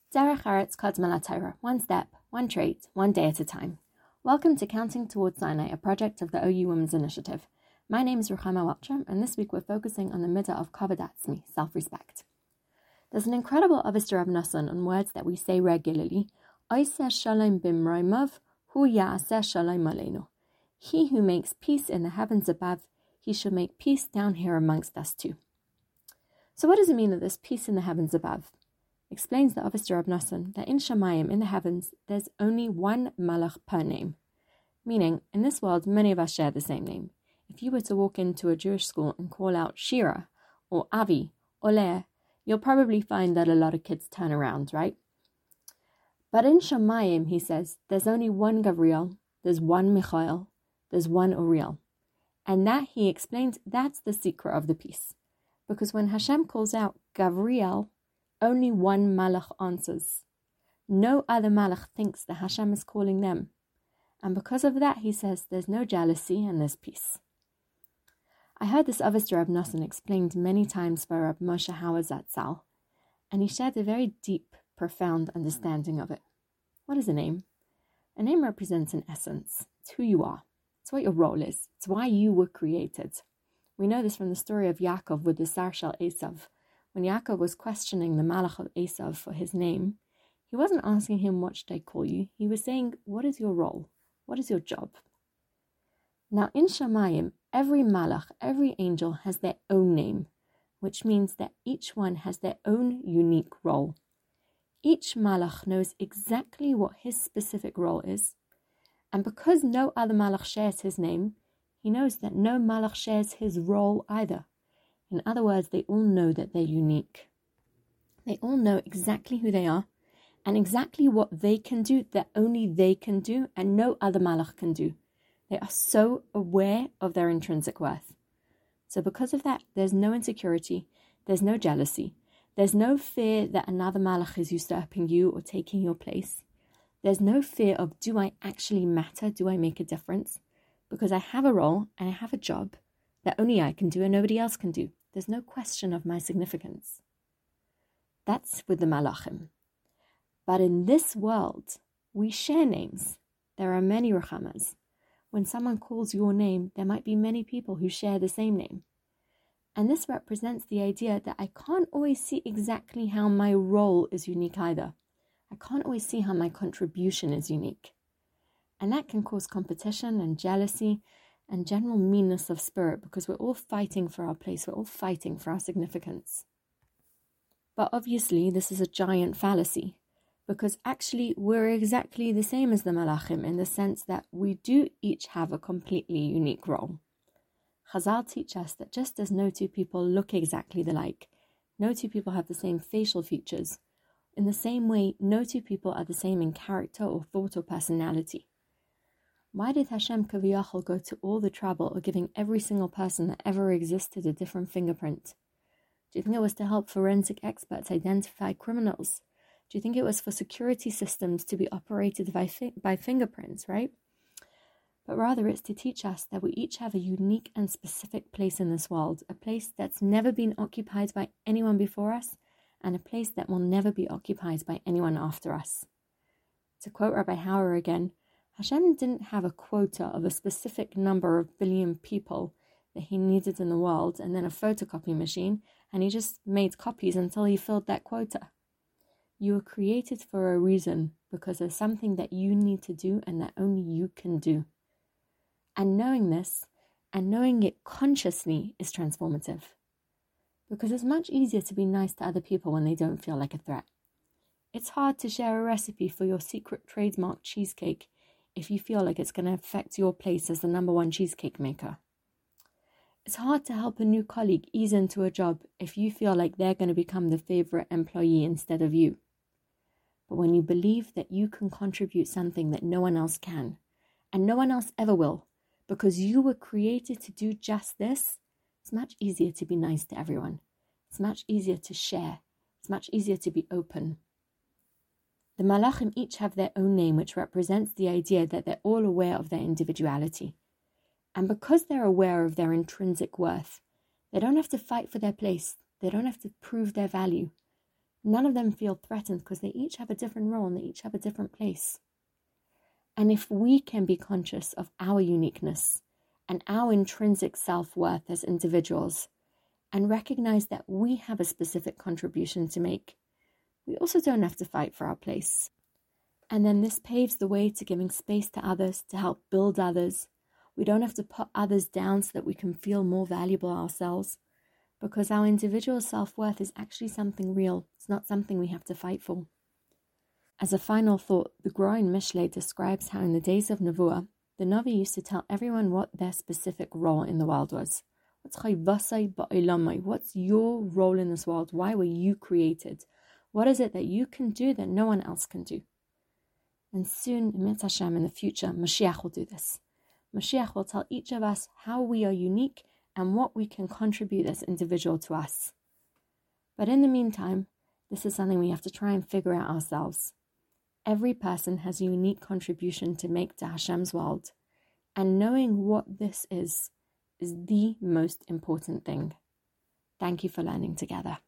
Derech Eretz Kodma LaTorah, one step, one trait, one day at a time. Welcome to Counting Towards Sinai, a project of the OU Women's Initiative. My name is Ruchama Welcher, and this week we're focusing on the midah of kavod atzmi, self-respect. There's an incredible Avos Rab Nosson on words that we say regularly. Oiseh shalom b'mroimav, hu ya'aseh shalom aleinu. He who makes peace in the heavens above, he shall make peace down here amongst us too. So what does it mean that there's peace in the heavens above? Explains the Avos Rab Nosson that in Shamayim, in the heavens, there's only one malach per name. Meaning, in this world, many of us share the same name. If you were to walk into a Jewish school and call out Shira, or Avi, or Leah, you'll probably find that a lot of kids turn around, right? But in Shamayim, he says, there's only one Gavriel, there's one Michael, there's one Uriel. And that, he explains, that's the secret of the peace. Because when Hashem calls out Gavriel, only one malach answers. No other malach thinks that Hashem is calling them. And because of that, he says, there's no jealousy and there's peace. I heard this Avos Rab Nosson explained many times by Rab Moshe Hauer Zatzal, and he shared a very deep, profound understanding of it. What is a name? A name represents an essence. It's who you are. It's what your role is. It's why you were created. We know this from the story of Yaakov with the Sar Shel Esav. When Yaakov was questioning the Malach of Esav for his name, he wasn't asking him, what should I call you? He was saying, what is your role? What is your job? Now in Shamayim, every Malach, every angel has their own name, which means that each one has their own unique role. Each Malach knows exactly what his specific role is, and because no other Malach shares his name, he knows that no Malach shares his role either. In other words, they all know that they're unique. They all know exactly who they are and exactly what they can do that only they can do and no other malach can do. They are so aware of their intrinsic worth. So because of that, there's no insecurity, there's no jealousy, there's no fear that another malach is usurping you or taking your place. There's no fear of, do I actually matter? Do I make a difference? Because I have a role and I have a job that only I can do and nobody else can do. There's no question of my significance. That's with the malachim. But in this world, we share names. There are many Ruchamas. When someone calls your name, there might be many people who share the same name. And this represents the idea that I can't always see exactly how my role is unique either. I can't always see how my contribution is unique. And that can cause competition and jealousy and general meanness of spirit because we're all fighting for our place, we're all fighting for our significance. But obviously this is a giant fallacy because actually we're exactly the same as the Malachim in the sense that we do each have a completely unique role. Chazal teach us that just as no two people look exactly alike, no two people have the same facial features, in the same way no two people are the same in character or thought or personality. Why did Hashem Kaviyachal go to all the trouble of giving every single person that ever existed a different fingerprint? Do you think it was to help forensic experts identify criminals? Do you think it was for security systems to be operated by fingerprints, right? But rather it's to teach us that we each have a unique and specific place in this world, a place that's never been occupied by anyone before us, and a place that will never be occupied by anyone after us. To quote Rabbi Hauer again, Hashem didn't have a quota of a specific number of billion people that he needed in the world and then a photocopy machine, and he just made copies until he filled that quota. You were created for a reason because there's something that you need to do and that only you can do. And knowing this, and knowing it consciously, is transformative. Because it's much easier to be nice to other people when they don't feel like a threat. It's hard to share a recipe for your secret trademark cheesecake if you feel like it's going to affect your place as the #1 cheesecake maker. It's hard to help a new colleague ease into a job if you feel like they're going to become the favorite employee instead of you. But when you believe that you can contribute something that no one else can, and no one else ever will, because you were created to do just this, it's much easier to be nice to everyone. It's much easier to share. It's much easier to be open. The Malachim each have their own name, which represents the idea that they're all aware of their individuality. And because they're aware of their intrinsic worth, they don't have to fight for their place. They don't have to prove their value. none of them feel threatened because they each have a different role and they each have a different place. And if we can be conscious of our uniqueness and our intrinsic self-worth as individuals and recognize that we have a specific contribution to make, we also don't have to fight for our place. And then this paves the way to giving space to others to help build others. We don't have to put others down so that we can feel more valuable ourselves, because our individual self-worth is actually something real. It's not something we have to fight for. As a final thought, the Gra in Mishlei describes how in the days of Nevuah, the Navi used to tell everyone what their specific role in the world was. What's your role in this world? Why were you created? What is it that you can do that no one else can do? And soon, Emet Hashem, in the future, Mashiach will do this. Mashiach will tell each of us how we are unique and what we can contribute as individual to us. But in the meantime, this is something we have to try and figure out ourselves. Every person has a unique contribution to make to Hashem's world, and knowing what this is the most important thing. Thank you for learning together.